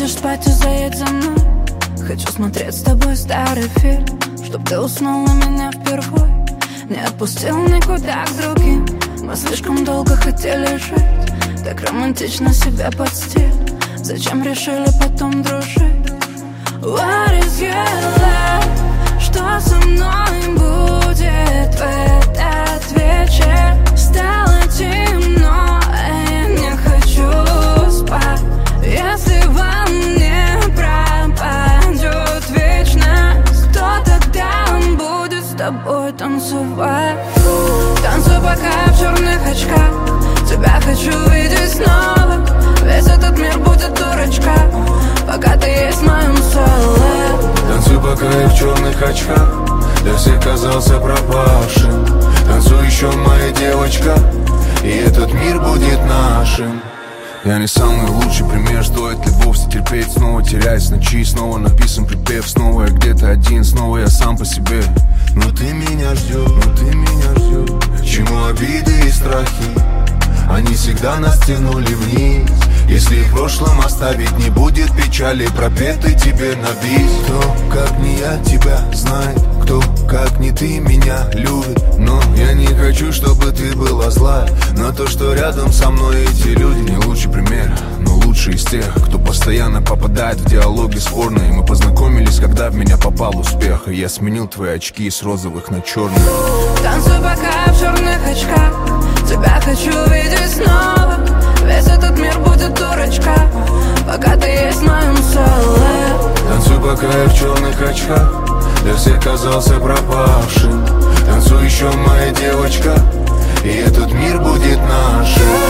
ляжешь спать и заедь за мной. Хочу смотреть с тобой старый фильм, чтоб ты уснул на меня впервой. Не отпустил никуда к другим. Мы слишком долго хотели жить, так романтично себя под стиль. Зачем решили потом дружить? What is your love? Что со мной будет в этот вечер? Стало темно, а я не хочу спать. Если во мне пропадет вечность, то тогда он будет с тобой танцевать. Танцуй пока в черных очках, тебя хочу видеть снова. Весь этот мир будет дурачка, пока ты есть в моем соло. Танцуй пока я в черных очках, для всех казался пропавшим. Танцуй еще, моя девочка, и этот мир будет нашим. Я не самый лучший пример, стоит ли вовсе терпеть. Снова теряюсь в ночи, снова написан припев. Снова я где-то один, снова я сам по себе. Но ты меня ждешь, к чему обиды и страхи? Они всегда нас тянули вниз. Если в прошлом оставить не будет печали, пропеты тебе на бис. Кто, как не я, тебя знает, кто, как не ты, меня любит. Но я не хочу, чтобы ты была зла на то, что рядом со мной эти люди. Не лучший пример, но лучший из тех, кто постоянно попадает в диалоги спорные. Мы познакомились, когда в меня попал успех, и я сменил твои очки с розовых на черные. Танцуй пока в черных очках, тебя хочу видеть снова. Весь этот мир будет дурачка, пока ты есть в моем соло. Танцуй пока я в черных очках, для всех казался пропавшим. Танцуй еще, моя девочка, и этот мир будет нашим.